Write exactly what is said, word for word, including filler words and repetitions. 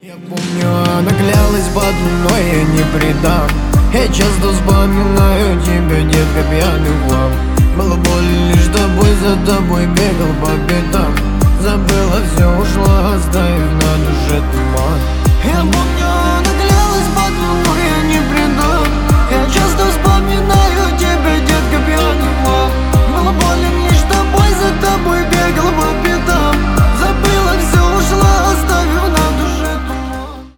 Я помню, она клялась под луной, я не предам. Я часто вспоминаю тебя, детка, пьяный в хлам. Было больно лишь тобой, за тобой бегал по